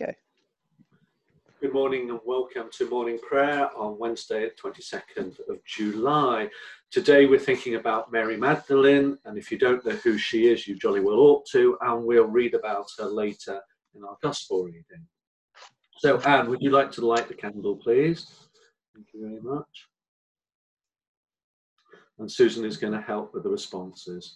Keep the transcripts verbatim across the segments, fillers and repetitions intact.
Go. Good morning and welcome to morning prayer on Wednesday, twenty-second of July. Today we're thinking about Mary Magdalene, and if you don't know who she is, you jolly well ought to, and we'll read about her later in our gospel reading. So Anne, would you like to light the candle, please? Thank you very much. And Susan is going to help with the responses.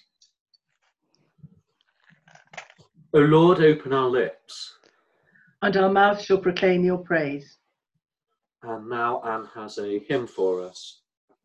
O Lord, open our lips, and our mouth shall proclaim your praise. And now Anne has a hymn for us.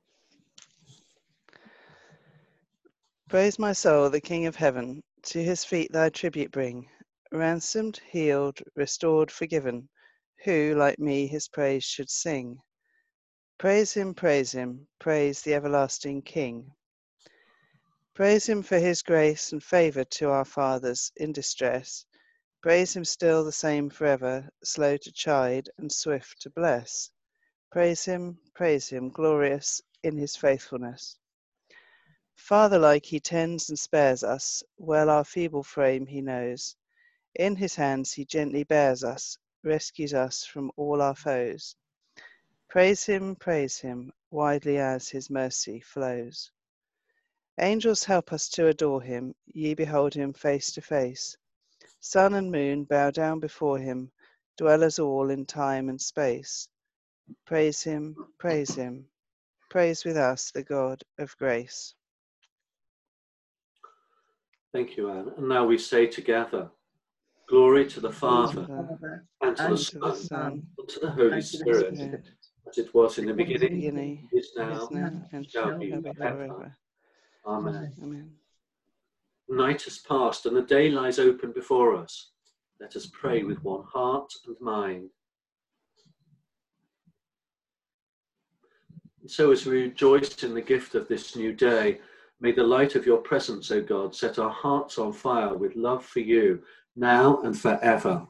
Praise my soul, the King of heaven, to his feet thy tribute bring, ransomed, healed, restored, forgiven, who, like me, his praise should sing. Praise him, praise him, praise the everlasting King. Praise him for his grace and favour to our fathers in distress. Praise him still the same forever, slow to chide and swift to bless. Praise him, praise him, glorious in his faithfulness. Father-like he tends and spares us, well our feeble frame he knows. In his hands he gently bears us, rescues us from all our foes. Praise him, praise him, widely as his mercy flows. Angels help us to adore him, ye behold him face to face. Sun and moon bow down before him, dwellers all in time and space. Praise him, praise him, praise with us the God of grace. Thank you, Anne. And now we say together, glory to the Father, Father, and to and the to Son, the Son, and to the Holy and to the Spirit, Spirit, as it was in the as it was in the beginning, Beginning, is is now, now, and shall shall be be forever. forever. Amen. Amen. The night has passed and the day lies open before us. Let us pray with one heart and mind. And so as we rejoice in the gift of this new day, may the light of your presence, O God, set our hearts on fire with love for you, now and forever.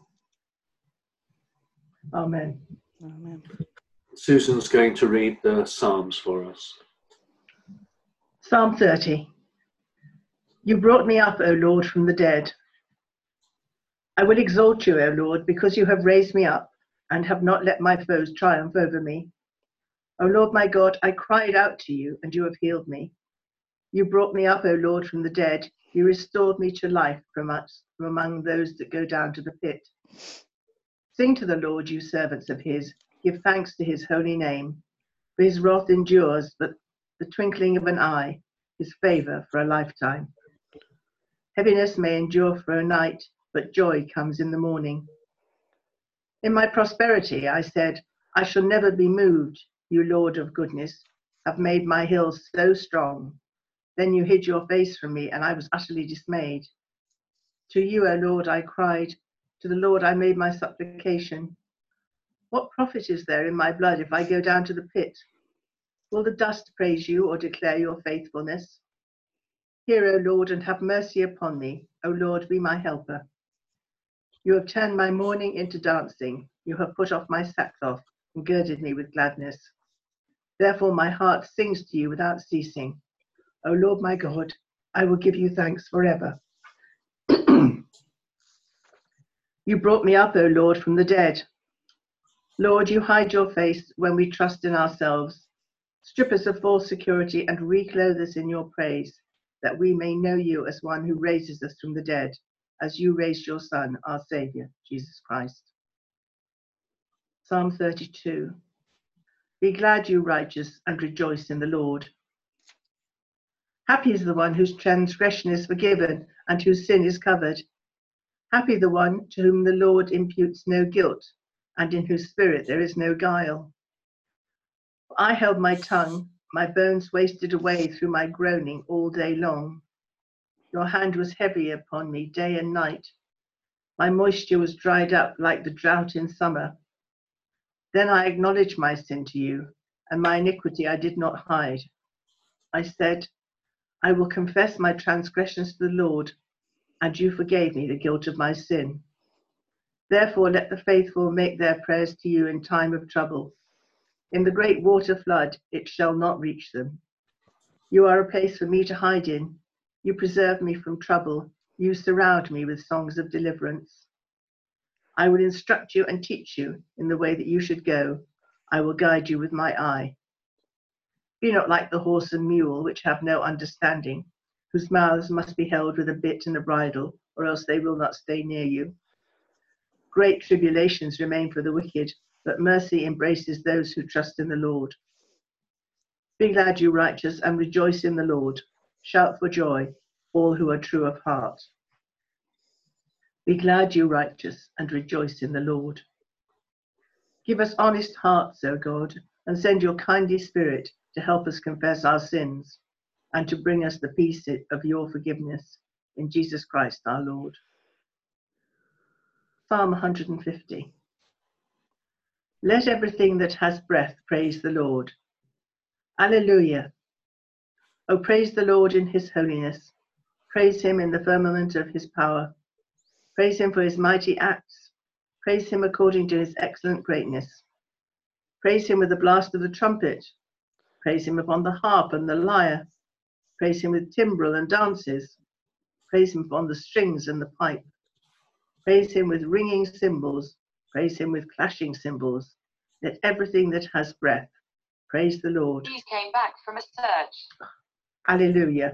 Amen. Amen. Susan's going to read the Psalms for us. Psalm thirty. You brought me up, O Lord, from the dead. I will exalt you, O Lord, because you have raised me up and have not let my foes triumph over me. O Lord my God, I cried out to you, and you have healed me. You brought me up, O Lord, from the dead. You restored me to life from us, from among those that go down to the pit. Sing to the Lord, you servants of his. Give thanks to his holy name. For his wrath endures but the twinkling of an eye, his favour for a lifetime. Heaviness may endure for a night, but joy comes in the morning. In my prosperity, I said, I shall never be moved. You, Lord of goodness, have made my hills so strong. Then you hid your face from me, and I was utterly dismayed. To you, O Lord, I cried. To the Lord I made my supplication. What profit is there in my blood if I go down to the pit? Will the dust praise you or declare your faithfulness? Hear, O Lord, and have mercy upon me. O Lord, be my helper. You have turned my mourning into dancing. You have put off my sackcloth and girded me with gladness. Therefore my heart sings to you without ceasing. O Lord my God, I will give you thanks forever. You brought me up, O Lord, from the dead. Lord, you hide your face when we trust in ourselves. Strip us of false security and reclothe us in your praise, that we may know you as one who raises us from the dead, as you raised your Son, our Saviour, Jesus Christ. Psalm thirty-two. Be glad, you righteous, and rejoice in the Lord. Happy is the one whose transgression is forgiven and whose sin is covered. Happy the one to whom the Lord imputes no guilt, and in whose spirit there is no guile. I held my tongue, my bones wasted away through my groaning all day long. Your hand was heavy upon me day and night. My moisture was dried up like the drought in summer. Then I acknowledged my sin to you, and my iniquity I did not hide. I said, I will confess my transgressions to the Lord, and you forgave me the guilt of my sin. Therefore let the faithful make their prayers to you in time of trouble. In the great water flood it shall not reach them. You are a place for me to hide in. You preserve me from trouble. You surround me with songs of deliverance. I will instruct you and teach you in the way that you should go. I will guide you with my eye. Be not like the horse and mule, which have no understanding, whose mouths must be held with a bit and a bridle, or else they will not stay near you. Great tribulations remain for the wicked, but mercy embraces those who trust in the Lord. Be glad, you righteous, and rejoice in the Lord. Shout for joy, all who are true of heart. Be glad, you righteous, and rejoice in the Lord. Give us honest hearts, O God, and send your kindly Spirit to help us confess our sins and to bring us the peace of your forgiveness in Jesus Christ our Lord. Psalm one hundred fifty. Let everything that has breath praise the Lord. Alleluia. O praise the Lord in his holiness. Praise him in the firmament of his power. Praise him for his mighty acts. Praise him according to his excellent greatness. Praise him with the blast of the trumpet. Praise him upon the harp and the lyre. Praise him with timbrel and dances. Praise him upon the strings and the pipe. Praise him with ringing cymbals. Praise him with clashing cymbals. Let everything that has breath praise the Lord. Please came back from a search. Alleluia.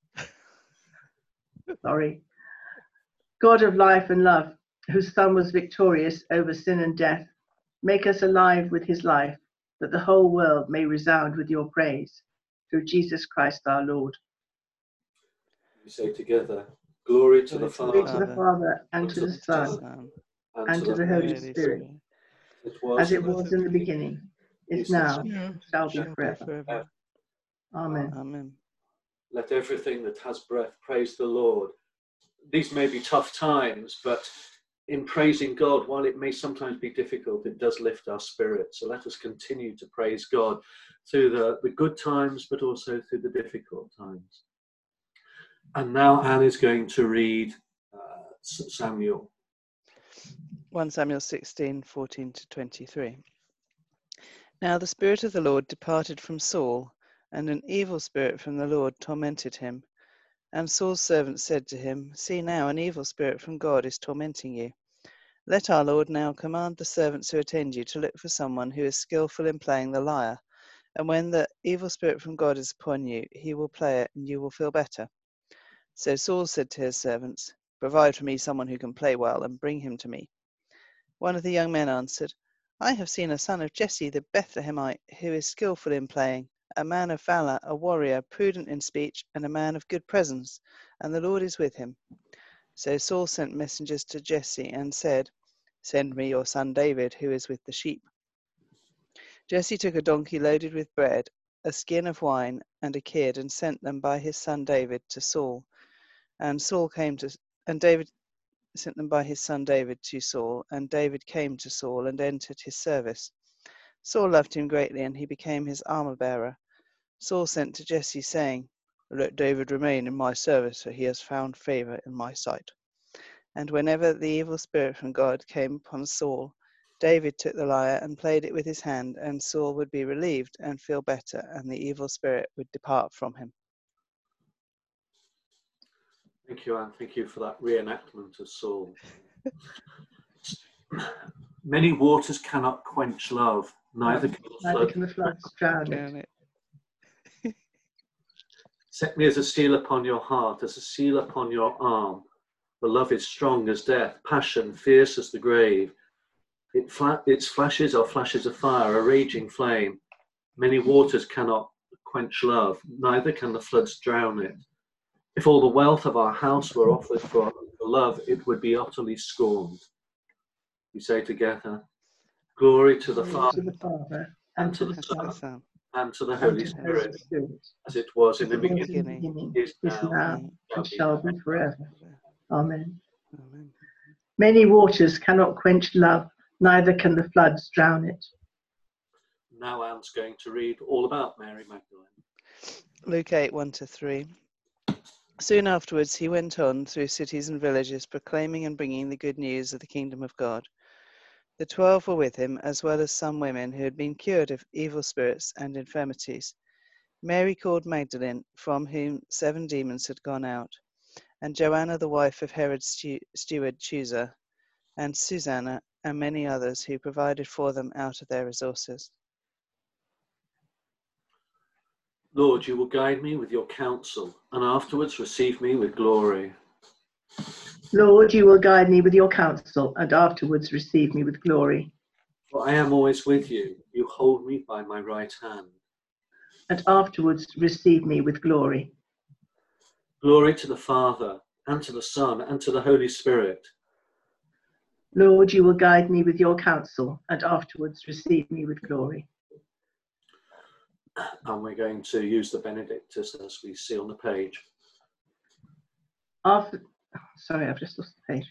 Sorry. God of life and love, whose Son was victorious over sin and death, make us alive with his life, that the whole world may resound with your praise. Through Jesus Christ our Lord. We say together, glory to the Glory to Father, the Father, and to the Son, Son, and to the Holy Spirit, it was as it and was in the beginning, is now, and shall be forever. Amen. Amen. Let everything that has breath praise the Lord. These may be tough times, but in praising God, while it may sometimes be difficult, it does lift our spirit. So let us continue to praise God through the, the good times, but also through the difficult times. And now Anne is going to read uh, Samuel. First Samuel sixteen, fourteen to twenty-three. Now the Spirit of the Lord departed from Saul, and an evil spirit from the Lord tormented him. And Saul's servant said to him, See now, an evil spirit from God is tormenting you. Let our Lord now command the servants who attend you to look for someone who is skillful in playing the lyre, and when the evil spirit from God is upon you, he will play it, and you will feel better. So Saul said to his servants, Provide for me someone who can play well, and bring him to me. One of the young men answered, I have seen a son of Jesse the Bethlehemite, who is skillful in playing, a man of valor, a warrior, prudent in speech, and a man of good presence, and the Lord is with him. So Saul sent messengers to Jesse and said, Send me your son David, who is with the sheep. Jesse took a donkey loaded with bread, a skin of wine, and a kid, and sent them by his son David to Saul. And Saul came to, and David sent them by his son David to Saul, and David came to Saul and entered his service. Saul loved him greatly, and he became his armor-bearer. Saul sent to Jesse, saying, Let David remain in my service, for he has found favor in my sight. And whenever the evil spirit from God came upon Saul, David took the lyre and played it with his hand, and Saul would be relieved and feel better, and the evil spirit would depart from him. Thank you, Anne. Thank you for that reenactment of Saul. Many waters cannot quench love, neither can the Neither flood. can the floods drown it. Drown it. Set me as a seal upon your heart, as a seal upon your arm. For love is strong as death, passion fierce as the grave. It fla- its flashes are flashes of fire, a raging flame. Many waters cannot quench love, neither can the floods drown it. If all the wealth of our house were offered for, for love, it would be utterly scorned. We say together, Glory to the Glory Father, to the Father, and and to to the the And to the Son, Son, and to the and Holy to the Spirit, Holy Spirit, as it was in as the it was beginning, in the beginning, beginning, is is now, now, shall and be shall be forever. forever. Amen. Amen. Many waters cannot quench love, neither can the floods drown it. Now Anne's going to read all about Mary Magdalene. Luke eight, one to three. Soon afterwards he went on through cities and villages, proclaiming and bringing the good news of the kingdom of God. The twelve were with him, as well as some women who had been cured of evil spirits and infirmities. Mary called Magdalene, from whom seven demons had gone out, and Joanna the wife of Herod's stu- steward Chusa, and Susanna, and many others who provided for them out of their resources. Lord, you will guide me with your counsel, and afterwards receive me with glory. Lord, you will guide me with your counsel, and afterwards receive me with glory. For I am always with you. You hold me by my right hand. And afterwards receive me with glory. Glory to the Father, and to the Son, and to the Holy Spirit. Lord, you will guide me with your counsel, and afterwards receive me with glory. And we're going to use the Benedictus as we see on the page. After, sorry, I've just lost the page.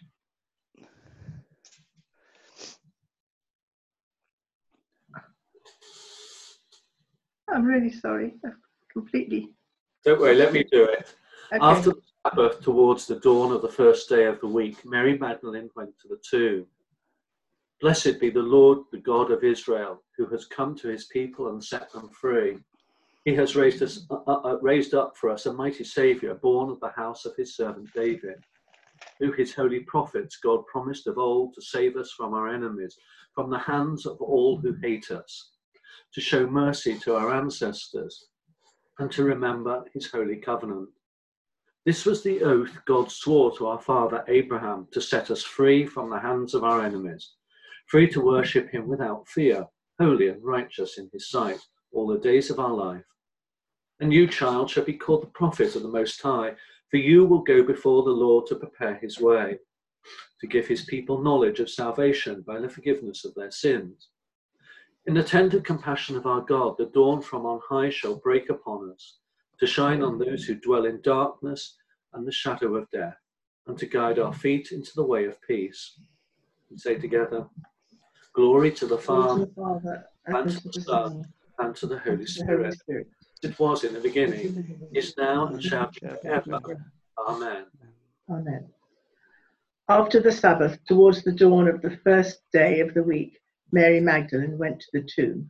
I'm really sorry. I've completely. Don't worry, let me do it. Okay. After the Sabbath, towards the dawn of the first day of the week, Mary Magdalene went to the tomb. Blessed be the Lord, the God of Israel, who has come to his people and set them free. He has raised us, uh, uh, raised up for us a mighty Saviour, born of the house of his servant David. Through his holy prophets, God promised of old to save us from our enemies, from the hands of all who hate us, to show mercy to our ancestors, and to remember his holy covenant. This was the oath God swore to our father Abraham, to set us free from the hands of our enemies, free to worship him without fear, holy and righteous in his sight, all the days of our life. And you, child, shall be called the prophet of the Most High, for you will go before the Lord to prepare his way, to give his people knowledge of salvation by the forgiveness of their sins. In the tender compassion of our God, the dawn from on high shall break upon us, to shine on those who dwell in darkness and the shadow of death, and to guide our feet into the way of peace. We say together, glory to the Father, and to the Son, and to the Holy Spirit. It was in the beginning, is now, and shall be forever. Amen. Amen. After the Sabbath, towards the dawn of the first day of the week, Mary Magdalene went to the tomb.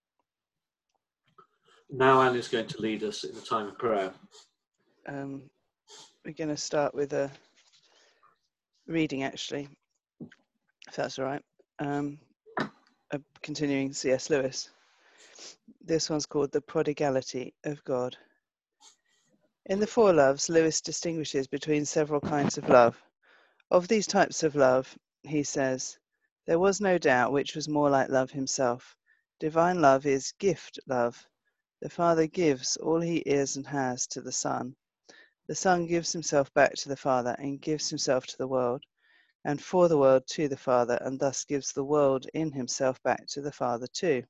Now Anne is going to lead us in a time of prayer. Um, we're going to start with a reading, actually, if that's all right. Um, uh, continuing C S Lewis. This one's called The Prodigality of God. In the Four Loves, Lewis distinguishes between several kinds of love. Of these types of love, he says, there was no doubt which was more like love himself. Divine love is gift love. The Father gives all he is and has to the Son. The Son gives himself back to the Father and gives himself to the world, and for the world to the Father, and thus gives the world in himself back to the Father too.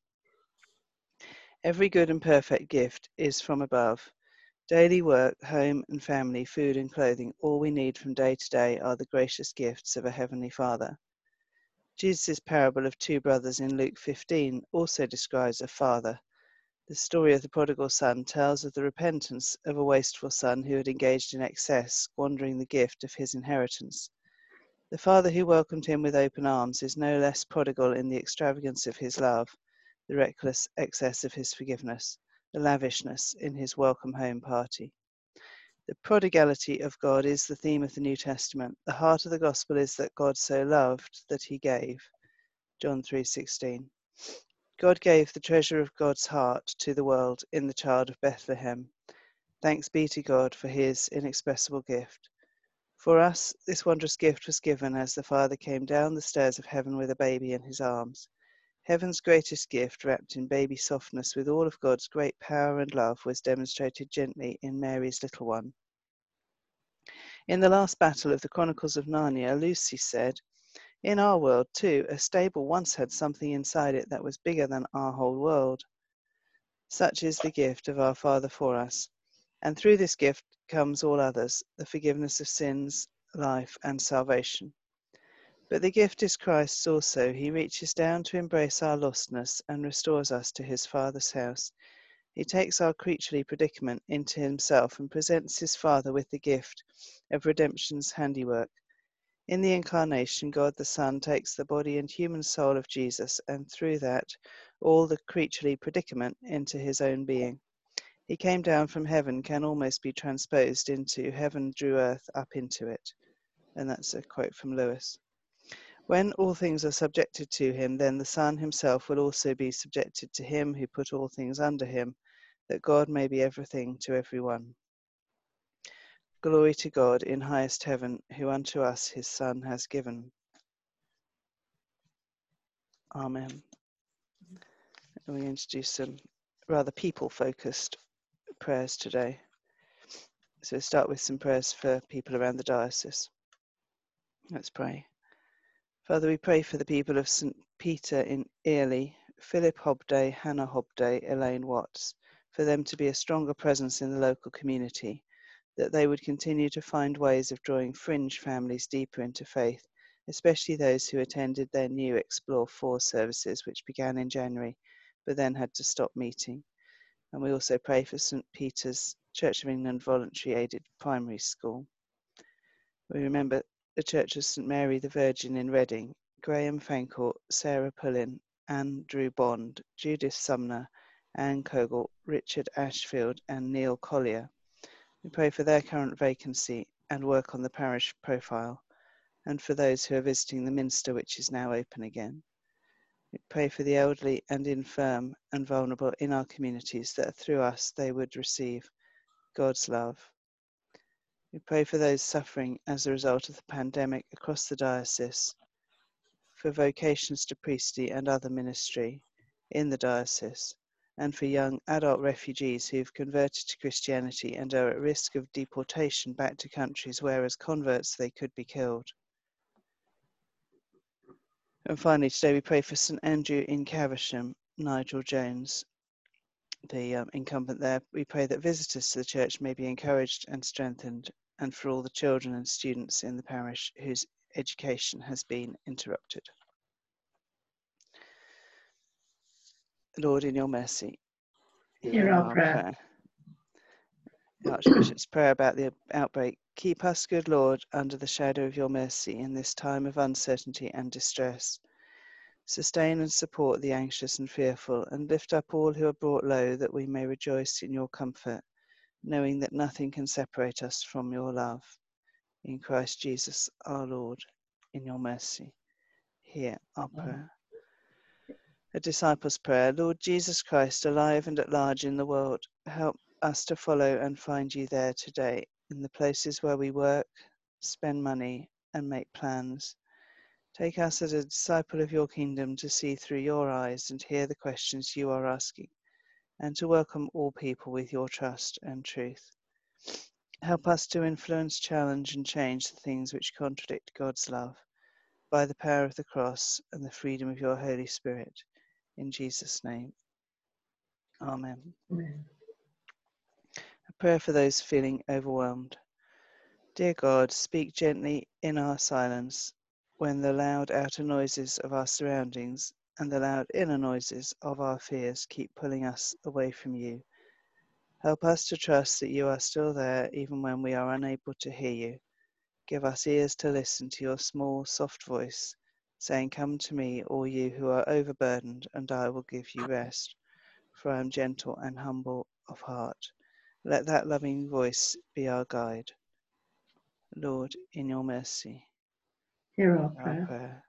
Every good and perfect gift is from above. Daily work, home and family, food and clothing, all we need from day to day are the gracious gifts of a Heavenly Father. Jesus' parable of two brothers in Luke fifteen also describes a father. The story of the prodigal son tells of the repentance of a wasteful son who had engaged in excess, squandering the gift of his inheritance. The father who welcomed him with open arms is no less prodigal in the extravagance of his love, the reckless excess of his forgiveness, the lavishness in his welcome home party. The prodigality of God is the theme of the New Testament. The heart of the gospel is that God so loved that he gave. John three sixteen. God gave the treasure of God's heart to the world in the child of Bethlehem. Thanks be to God for his inexpressible gift. For us, this wondrous gift was given as the Father came down the stairs of heaven with a baby in his arms. Heaven's greatest gift, wrapped in baby softness with all of God's great power and love, was demonstrated gently in Mary's little one. In the last battle of the Chronicles of Narnia, Lucy said, in our world, too, a stable once had something inside it that was bigger than our whole world. Such is the gift of our Father for us. And through this gift comes all others, the forgiveness of sins, life, and salvation. But the gift is Christ's also. He reaches down to embrace our lostness and restores us to his Father's house. He takes our creaturely predicament into himself and presents his Father with the gift of redemption's handiwork. In the Incarnation, God the Son takes the body and human soul of Jesus, and through that, all the creaturely predicament into his own being. He came down from heaven can almost be transposed into heaven drew earth up into it. And that's a quote from Lewis. When all things are subjected to him, then the Son himself will also be subjected to him who put all things under him, that God may be everything to everyone. Glory to God in highest heaven, who unto us his Son has given. Amen. And we're going to do some rather people-focused prayers today. So we'll start with some prayers for people around the diocese. Let's pray. Father, we pray for the people of Saint Peter in Earley, Philip Hobday, Hannah Hobday, Elaine Watts, for them to be a stronger presence in the local community, that they would continue to find ways of drawing fringe families deeper into faith, especially those who attended their new Explore four services, which began in January, but then had to stop meeting. And we also pray for Saint Peter's Church of England Voluntary Aided Primary School. We remember the Church of Saint Mary the Virgin in Reading, Graham Fancourt, Sarah Pullin, Andrew Bond, Judith Sumner, Anne Kogel, Richard Ashfield and Neil Collier. We pray for their current vacancy and work on the parish profile, and for those who are visiting the Minster, which is now open again. We pray for the elderly and infirm and vulnerable in our communities, that through us they would receive God's love. We pray for those suffering as a result of the pandemic across the diocese, for vocations to priestly and other ministry in the diocese, and for young adult refugees who have converted to Christianity and are at risk of deportation back to countries where as converts they could be killed. And finally, today we pray for Saint Andrew in Caversham, Nigel Jones, the um, incumbent there. We pray that visitors to the church may be encouraged and strengthened, and for all the children and students in the parish whose education has been interrupted. Lord, in your mercy, Hear our prayer. The Archbishop's prayer about the outbreak. Keep us, good Lord, under the shadow of your mercy in this time of uncertainty and distress. Sustain and support the anxious and fearful, and lift up all who are brought low, that we may rejoice in your comfort, knowing that nothing can separate us from your love. In Christ Jesus our Lord, in your mercy, hear our prayer. A disciple's prayer. Lord Jesus Christ, alive and at large in the world, help us to follow and find you there today, in the places where we work, spend money, and make plans. Take us as a disciple of your kingdom to see through your eyes and hear the questions you are asking, and to welcome all people with your trust and truth. Help us to influence, challenge, and change the things which contradict God's love, by the power of the cross and the freedom of your Holy Spirit. In Jesus' name, amen. Amen. A prayer for those feeling overwhelmed. Dear God, speak gently in our silence, when the loud outer noises of our surroundings and the loud inner noises of our fears keep pulling us away from you. Help us to trust that you are still there even when we are unable to hear you. Give us ears to listen to your small, soft voice, saying, "Come to me, all you who are overburdened, and I will give you rest. For I am gentle and humble of heart." Let that loving voice be our guide. Lord, in your mercy, Hear our our prayer. prayer.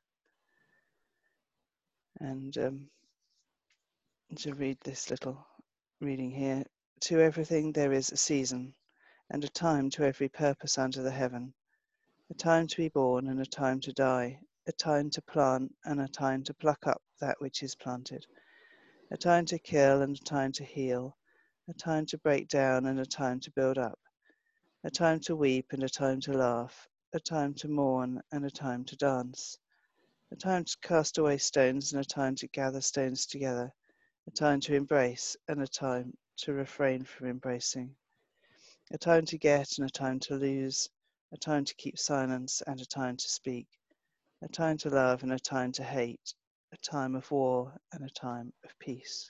And um, to read this little reading here. To everything there is a season, and a time to every purpose under the heaven. A time to be born and a time to die, a time to plant and a time to pluck up that which is planted, a time to kill and a time to heal, a time to break down and a time to build up, a time to weep and a time to laugh, a time to mourn and a time to dance, a time to cast away stones and a time to gather stones together, a time to embrace and a time to refrain from embracing, a time to get and a time to lose, a time to keep silence and a time to speak, a time to love and a time to hate, a time of war and a time of peace.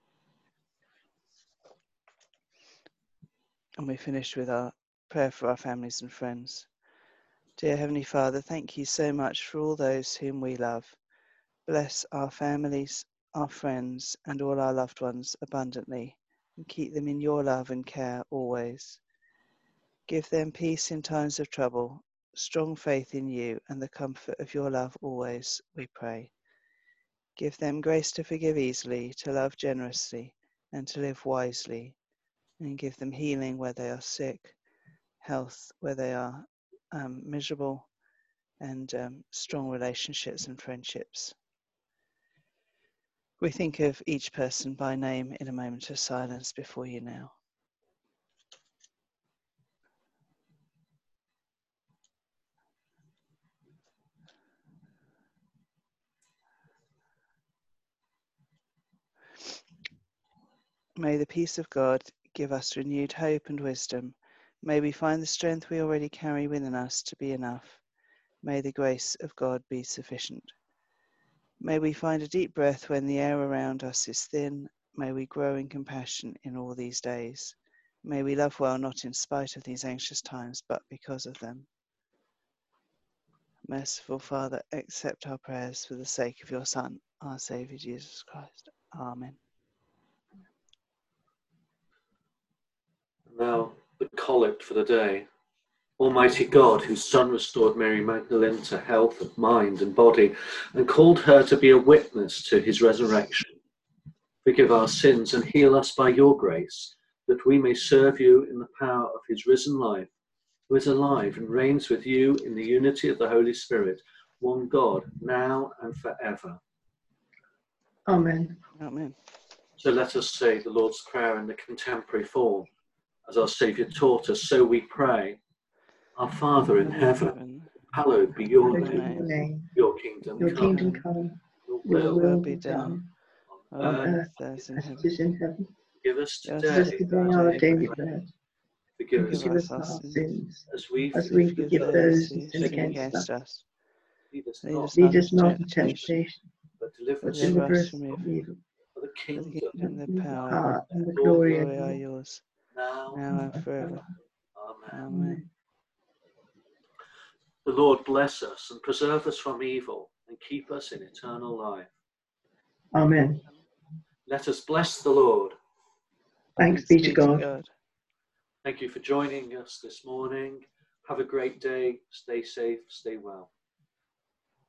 And we finish with our prayer for our families and friends. Dear Heavenly Father, thank you so much for all those whom we love. Bless our families, our friends, and all our loved ones abundantly, and keep them in your love and care always. Give them peace in times of trouble, strong faith in you and the comfort of your love always, we pray. Give them grace to forgive easily, to love generously, and to live wisely, and give them healing where they are sick, health where they are um, miserable, and um, strong relationships and friendships. We think of each person by name in a moment of silence before you now. May the peace of God give us renewed hope and wisdom. May we find the strength we already carry within us to be enough. May the grace of God be sufficient. May we find a deep breath when the air around us is thin. May we grow in compassion in all these days. May we love well, not in spite of these anxious times, but because of them. Merciful Father, accept our prayers for the sake of your Son, our Saviour Jesus Christ. Amen. Now, the collect for the day. Almighty God, whose Son restored Mary Magdalene to health of mind and body, and called her to be a witness to his resurrection, forgive our sins and heal us by your grace, that we may serve you in the power of his risen life, who is alive and reigns with you in the unity of the Holy Spirit, one God, now and forever. Amen. Amen. So let us say the Lord's Prayer in the contemporary form. As our Saviour taught us, so we pray. Our Father in heaven, hallowed be your Hallowed be name. your name. Your kingdom Your come. kingdom come. Your Your will will be be done done on on earth earth as in as heaven. it is in heaven. give us Give us Give us today today our our daily daily bread. bread. Forgive And us forgive our us our sins, sins, as we as forgive we forgive those who who sin sin against against us. us. Lead us Lead not, us Lead not us into not into temptation, temptation, but deliver but us deliver from deliver us us from evil. from evil. evil. For the For the kingdom, kingdom, the The power, power and the and all glory glory of are God. yours, now. now and forever. Amen. Amen. The Lord bless us and preserve us from evil and keep us in eternal life. Amen. Let us bless the Lord. Thanks be to God. Thank you for joining us this morning. Have a great day. Stay safe. Stay well.